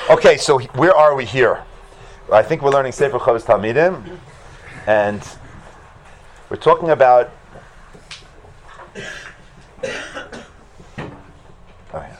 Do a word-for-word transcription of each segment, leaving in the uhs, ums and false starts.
Okay, so where are we here? I think we're learning Sefer Chovos Talmidim, and we're talking about. Oh, yeah.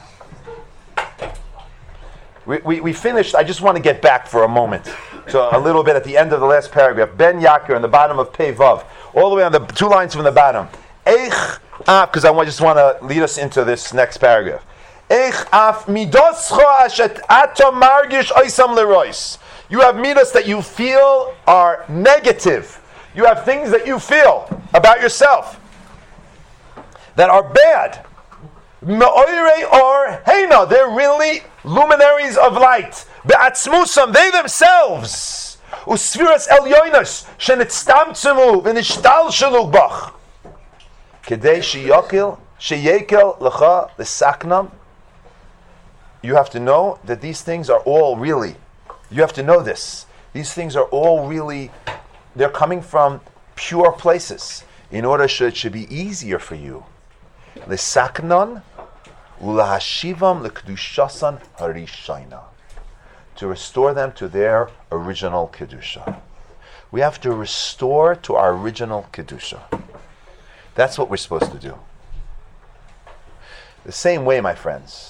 we, we we finished. I just want to get back for a moment to a little bit at the end of the last paragraph. Ben Yakir in the bottom of Pei Vav, all the way on the two lines from the bottom. Eich af, because I just want to lead us into this next paragraph. Eich af midoscho ashet ato margish oisam lerois. You have midas that you feel are negative. You have things that you feel about yourself that are bad. Me'oirei or heina, they're really luminaries of light. Be'atzmusam, they themselves. Usfiras elyoinos, shenitztamtzemu, v'nishtalshelu bach. Kedei sheyakil, sheyekel lecha l'saknam. You have to know that these things are all really, you have to know this. These things are all really, they're coming from pure places in order that it should be easier for you. L'saknan ulahashivam l'kedushasan harishayna. To restore them to their original kedusha. We have to restore to our original kedusha. That's what we're supposed to do. The same way, my friends.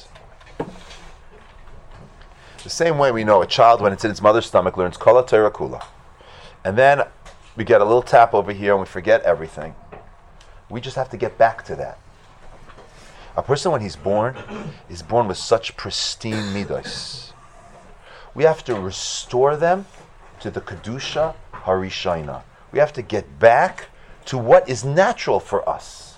The same way we know a child, when it's in its mother's stomach, learns Kol HaTorah Kula. And then we get a little tap over here and we forget everything. We just have to get back to that. A person, when he's born, is born with such pristine midos. We have to restore them to the Kedusha Harishayna. We have to get back to what is natural for us.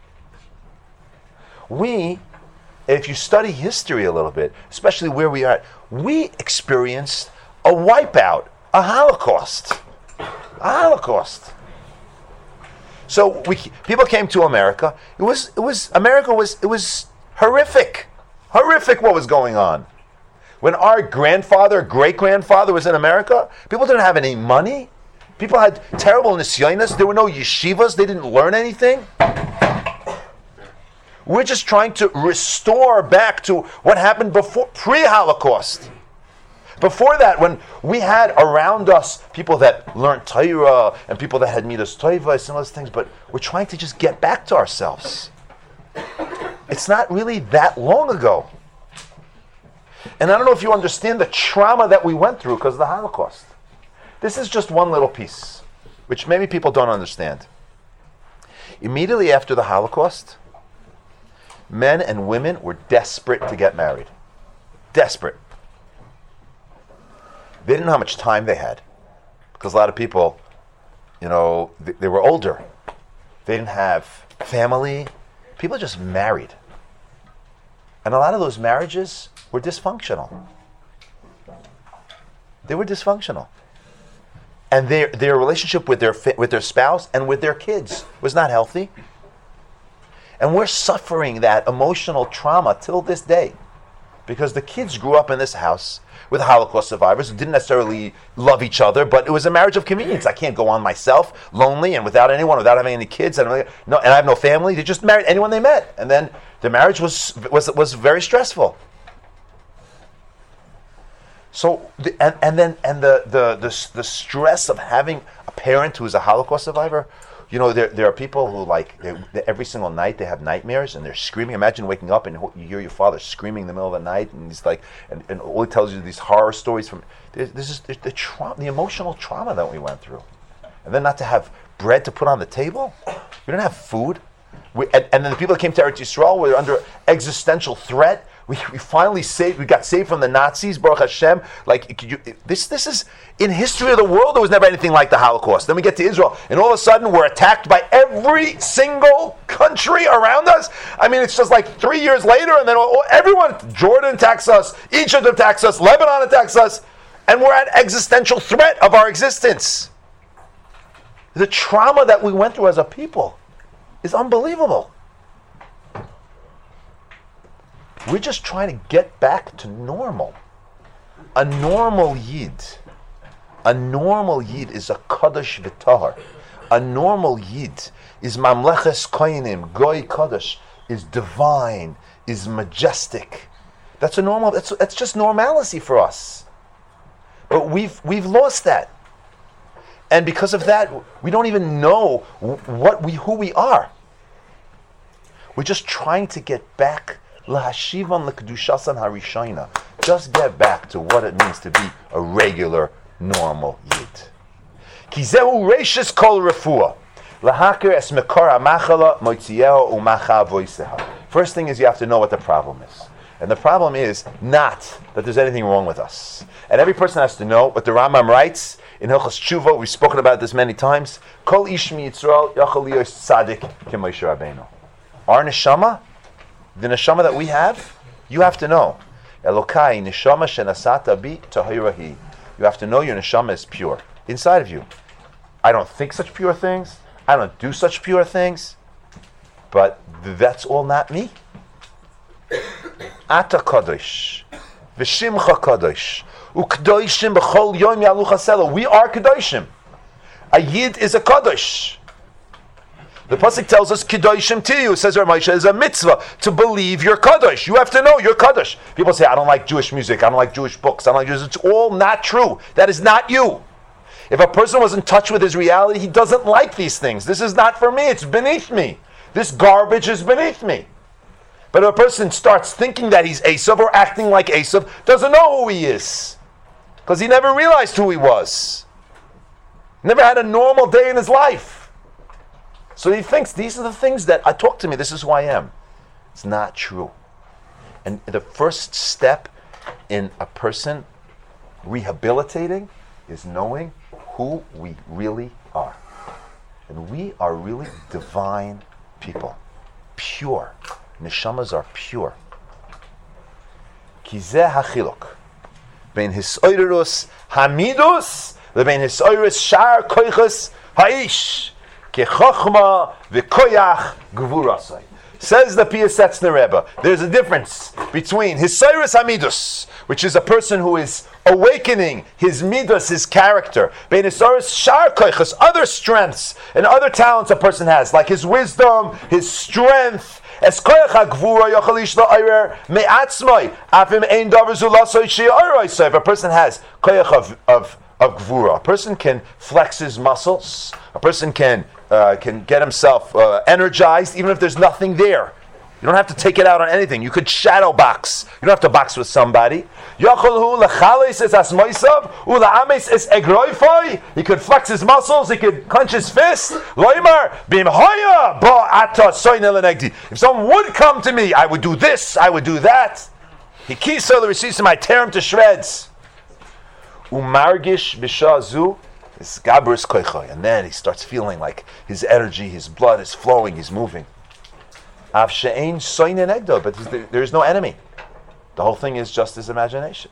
We, if you study history a little bit, especially where we are, we experienced a wipeout, a Holocaust. A Holocaust. So we people came to America. It was it was America was it was horrific. Horrific what was going on. When our grandfather, great-grandfather was in America, people didn't have any money. People had terrible nisyonos. There were no yeshivas. They didn't learn anything. We're just trying to restore back to what happened before, pre-Holocaust. Before that, when we had around us people that learned Torah and people that had midas tovos and those things, but we're trying to just get back to ourselves. It's not really that long ago. And I don't know if you understand the trauma that we went through because of the Holocaust. This is just one little piece, which maybe people don't understand. Immediately after the Holocaust, men and women were desperate to get married. Desperate. They didn't know how much time they had. Because a lot of people, you know, they, they were older. They didn't have family. People just married. And a lot of those marriages were dysfunctional. They were dysfunctional. And their their relationship with their with their spouse and with their kids was not healthy. And we're suffering that emotional trauma till this day. Because the kids grew up in this house with Holocaust survivors who didn't necessarily love each other, but it was a marriage of convenience. I can't go on myself, lonely, and without anyone, without having any kids, and, no, and I have no family. They just married anyone they met. And then the marriage was was was very stressful. So, the, and, and then and the, the, the, the stress of having a parent who is a Holocaust survivor. You know, there there are people who, like, they, they, every single night they have nightmares and they're screaming. Imagine waking up and you hear your father screaming in the middle of the night, and he's like, and, and all he tells you these horror stories from, this is the, the, tra- the emotional trauma that we went through. And then not to have bread to put on the table. We didn't have food. We, and, and then the people that came to Eretz Yisrael were under existential threat. We, we finally saved. We got saved from the Nazis. Baruch Hashem. Like you, this, this is in history of the world. There was never anything like the Holocaust. Then we get to Israel, and all of a sudden we're attacked by every single country around us. I mean, it's just like three years later, and then all, everyone. Jordan attacks us. Egypt attacks us. Lebanon attacks us, and we're at existential threat of our existence. The trauma that we went through as a people is unbelievable. We're just trying to get back to normal. A normal Yid. A normal Yid is a Kaddish V'Tahar. A normal Yid is Mamleches Koinim, Goy Kaddish, is divine, is majestic. That's a normal. That's that's just normalcy for us. But we've we've lost that, and because of that, we don't even know what we who we are. We're just trying to get back lahashivan lekdushasan harishayna. Just get back to what it means to be a regular, normal yid. Ki zehu reishis kol refuah. Lahakir es mekor hamachala moitziyeho umacha voiseha. First thing is you have to know what the problem is. And the problem is not that there's anything wrong with us. And every person has to know what the Rambam writes in Hilchos Tshuva. We've spoken about this many times. Kol ish miYisrael yachal liyos tzadik k'Moshe Rabbeinu. Our neshama, the neshama that we have, you have to know. Elokai neshama shenasata bi tahirahi. You have to know your neshama is pure inside of you. I don't think such pure things. I don't do such pure things. But that's all not me. Ata kadosh, v'shimcha kadosh, u'kadoshim b'chol yom yalu chaselo. We are kadoshim. A yid is a kadosh. The pasuk tells us kadoshim tiyu. Says Rav Moshe is a mitzvah to believe you're kadosh. You have to know you're kadosh. People say I don't like Jewish music. I don't like Jewish books. I don't like Jewish. It's all not true. That is not you. If a person was in touch with his reality, he doesn't like these things. This is not for me. It's beneath me. This garbage is beneath me. But if a person starts thinking that he's Esav or acting like Esav, doesn't know who he is. Because he never realized who he was. Never had a normal day in his life. So he thinks, these are the things that I talk to me, this is who I am. It's not true. And the first step in a person rehabilitating is knowing who we really are. And we are really divine people. Pure. Neshamas are pure. Kizeh hachilok. Ben hisoirus hamidus, lebein hisoirus shar koiches haish. Kechochma v'koyach gvurasai. Says the Piasetzner Rebbe, there's a difference between hisoirus hamidus, which is a person who is awakening his midas, his character, ben hisoirus shar koiches, other strengths and other talents a person has, like his wisdom, his strength. Es koyach hagvura yochel ish la'orer me'atzmai afim ein davar zu lasoi she'oroi. So if a person has koyach of of of gvura, a person can flex his muscles. A person can uh, can get himself uh, energized, even if there's nothing there. You don't have to take it out on anything. You could shadow box. You don't have to box with somebody. He could flex his muscles. He could clench his fist. If someone would come to me, I would do this, I would do that. He kisa the receipts him, I tear him to shreds. Umargish bishazu is gabris koichoy. And then he starts feeling like his energy, his blood is flowing, he's moving. But there is no enemy. The whole thing is just his imagination.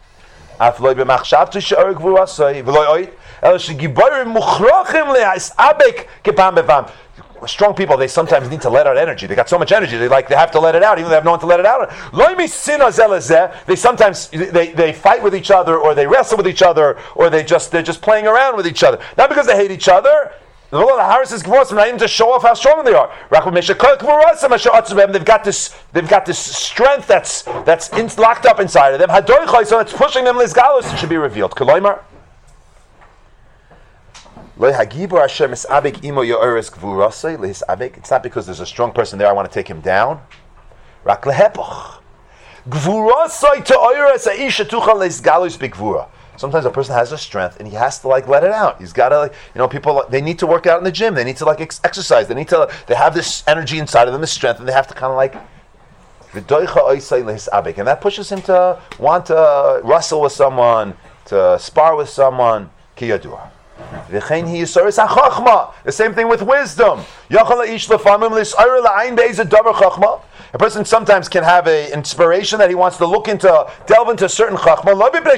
Strong people, they sometimes need to let out energy. They got so much energy, they like they have to let it out, even though they have no one to let it out. They sometimes they, they fight with each other, or they wrestle with each other, or they just they're just playing around with each other. Not because they hate each other. The Haris is not even to show off how strong they are. They've got this, they've got this strength that's that's in, locked up inside of them. So it's pushing them. It should be revealed. It's not because there's a strong person there, I want to take him down. Sometimes a person has a strength and he has to like let it out. He's got to, like, you know, people, they need to work out in the gym. They need to like ex- exercise. They need to, they have this energy inside of them, this strength, and they have to kind of like, and that pushes him to want to wrestle with someone, to spar with someone. The same thing with wisdom. A person sometimes can have an inspiration that he wants to look into, delve into a certain chachma.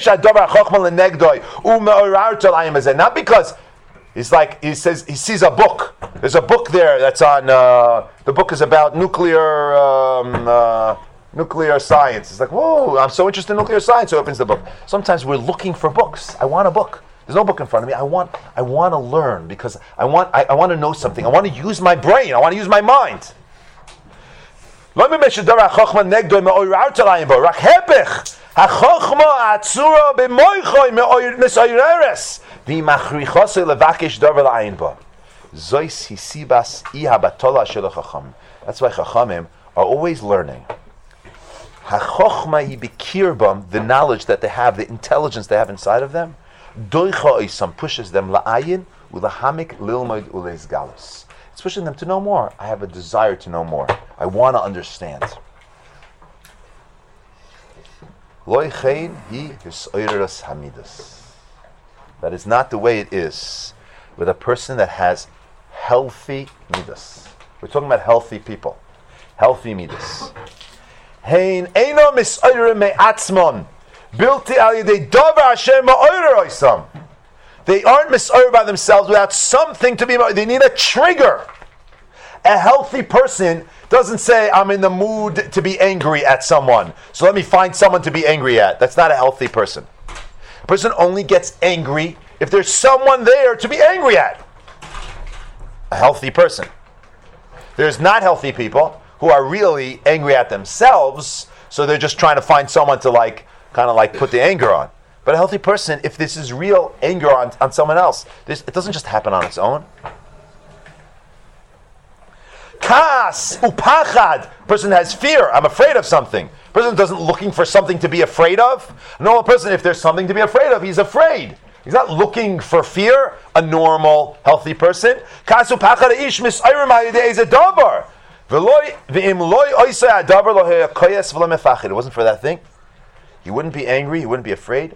Not because he's like, he says, he sees a book. There's a book there that's on, uh, the book is about nuclear, um, uh, nuclear science. It's like, whoa, I'm so interested in nuclear science. So he opens the book. Sometimes we're looking for books. I want a book. There's no book in front of me. I want, I want to learn because I want, I, I want to know something. I want to use my brain. I want to use my mind. לא ממשדר החוכמה נגדו מאויר תליים בו, רק הפך. החוכמה העצורה במויכוי מסויררס, והיא מכריחוסי לבקש דבר לעין בו. זויס היא סיבס אי הבטולה של החכמים. That's why Chachamim are always learning. HaChochma hi b'kirbam, the knowledge that they have, the intelligence they have inside of them, doicha oisam pushes them la'ayin u'lahamik lilmoid u'leizgalus. It's pushing them to know more. I have a desire to know more. I want to understand. Loi chein hi hisoiras hamidus. That is not the way it is with a person that has healthy midas. We're talking about healthy people. Healthy midas. Hein eino misoyre me'atzmon. Bilti al yedei davar asher ma'oyer oisam. They aren't misoyer by themselves without something to be. They need a trigger. A healthy person doesn't say, I'm in the mood to be angry at someone, so let me find someone to be angry at. That's not a healthy person. A person only gets angry if there's someone there to be angry at. A healthy person. There's not healthy people who are really angry at themselves, so they're just trying to find someone to like, kind of like put the anger on. But a healthy person, if this is real anger on, on someone else, this, it doesn't just happen on its own. Kas, upachad, person has fear, I'm afraid of something. Person doesn't looking for something to be afraid of. A normal person, if there's something to be afraid of, he's afraid. He's not looking for fear. A normal, healthy person. Kas upachad ish misayrim hayidei is a davar. It wasn't for that thing. He wouldn't be angry, he wouldn't be afraid.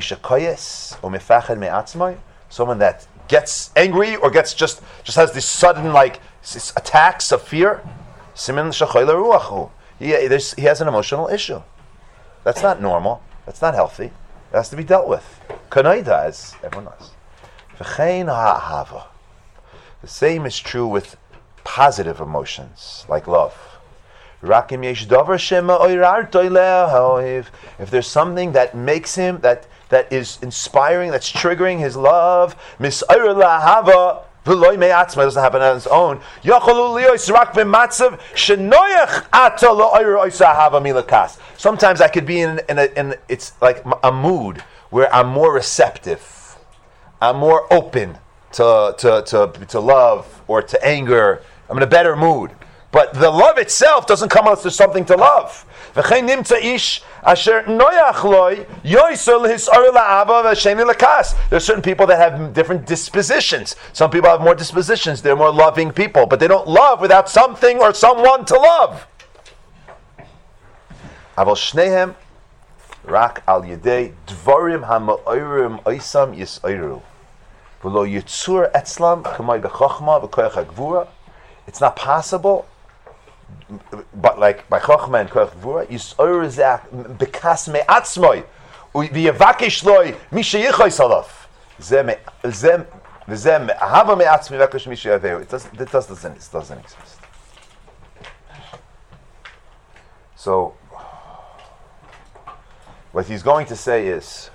Someone that gets angry or gets just just has these sudden like attacks of fear. He, he has an emotional issue. That's not normal. That's not healthy. It has to be dealt with. Kanaida, as everyone knows. The same is true with positive emotions, like love. If there's something that makes him, that that is inspiring, that's triggering his love, it doesn't happen on its own. Sometimes I could be in, in, a, in it's like a mood where I'm more receptive, I'm more open to to to, to love or to anger. I'm in a better mood. But the love itself doesn't come unless there's something to love. There's certain people that have different dispositions. Some people have more dispositions. They're more loving people. But they don't love without something or someone to love. Aval shnehem rak al yedei dvarim ha'ma'orim oisam yis'oiru. V'lo yitzur etzlam k'may b'chochma v'koyach ha'gvura. It's not possible, but like by Chochma and Koach Gvura, Yis'or Zeh Bekas Me'atzmoi V'yevakesh Loi Misha Yichoy Salaf Zeh V'zeh Ahava Me'atzmoi V'yevakesh Misha Yaveu. It doesn't. It doesn't. It doesn't exist. So, what he's going to say is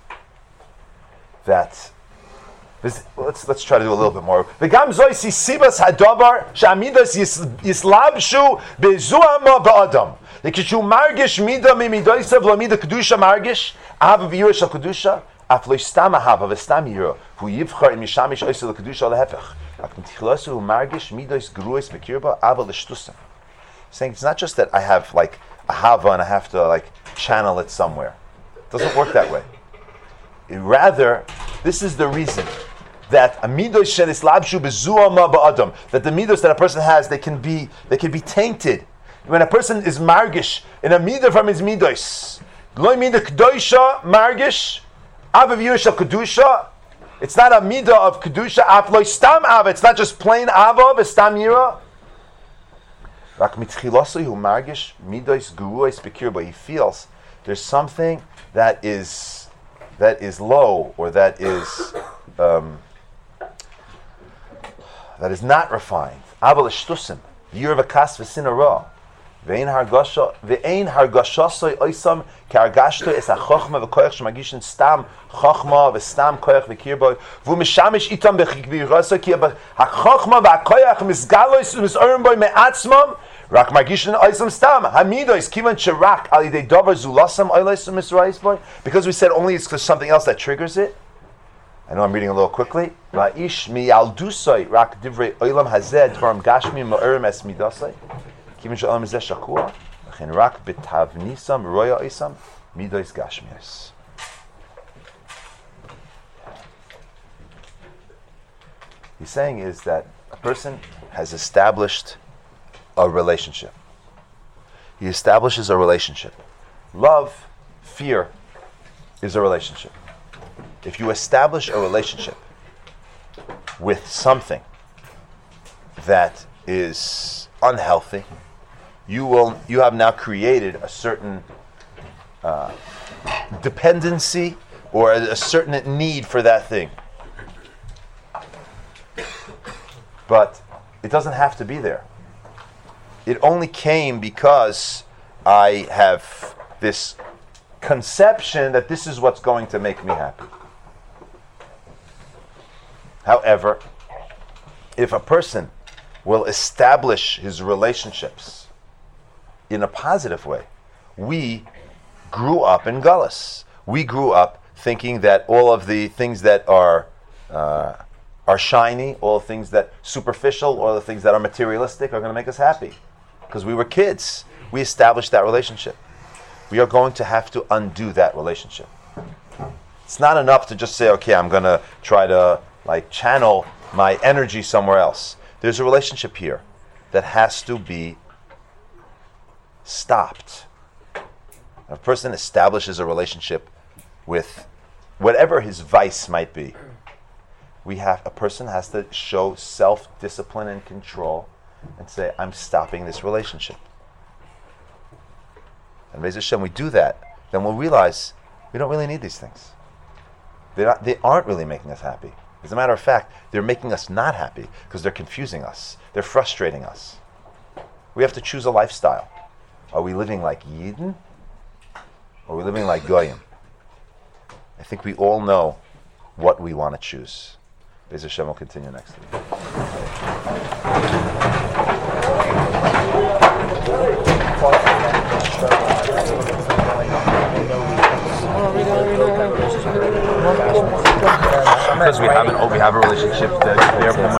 that. This, let's let's try to do a little bit more. V'gam zois sibas hadavar shamidas yislabshu bezuama ba'adam. Lekishu margish mida mimidoisav lo mida kedusha margish ava v'yira shel kedusha af lo istam ahava v'stam yira hu yivchar im yishamish oisel kedusha lehefech ak mitichlosu hu margish midois gruis bekirba ava l'shtusam. Saying it's not just that I have like ahava and I have to like channel it somewhere. It doesn't work that way. Rather, this is the reason that a midos shenis labshu bezuama ba'adam, that the midos that a person has, they can be they can be tainted. When a person is margish in a midah from his midos, loy midah kedusha margish, avav yirshal kedusha. It's not a midah of kedusha. Af loy stam av. It's not just plain ava v'stam yira. Rak mitchilasui hu margish midos guruos bekirba. He feels there's something that is that is low or that is. Um, That is not refined. Aval shtusim, yir v'kas v'sinara. Ve'ein hargasha, ve'ein hargashasoi oisam kargashto es hachachma v'koyach shemagishin stam chachma v'stam koyach v'kirboy v'u mishamish itam b'chikvirasa ki hachachma v'koyach misgalois u'misorim boy me'atzmam rak magishin oisam stam hamidois kivan shirak alidei dover zulasam oilos u'misrais boy, because we said only it's because something else that triggers it. I know I'm reading a little quickly. Va'ish miyaldusoi rak divrei oilam hazeh dvarim gashmi ma'orim es midasai Kimin shalom is shakua, chen rak betavnisam roya isam midos gashmias. He's saying is that a person has established a relationship. He establishes a relationship. Love, fear, is a relationship. If you establish a relationship with something that is unhealthy, you will you have now created a certain uh, dependency or a, a certain need for that thing. But it doesn't have to be there. It only came because I have this conception that this is what's going to make me happy. However, if a person will establish his relationships in a positive way. We grew up in Gullus. We grew up thinking that all of the things that are uh, are shiny, all the things that superficial, all the things that are materialistic are going to make us happy. Because we were kids. We established that relationship. We are going to have to undo that relationship. It's not enough to just say, okay, I'm going to try to like channel my energy somewhere else. There's a relationship here that has to be stopped. A person establishes a relationship with whatever his vice might be. We have a person has to show self-discipline and control and say, I'm stopping this relationship. And Be'ez Hashem, we do that, then we'll realize we don't really need these things. They're not, they aren't really making us happy. As a matter of fact, they're making us not happy because they're confusing us. They're frustrating us. We have to choose a lifestyle. Are we living like Yidden? Or are we living like Goyim? I think we all know what we want to choose. Be'ez Hashem will continue next week. Because we have an, oh, we have a relationship that therefore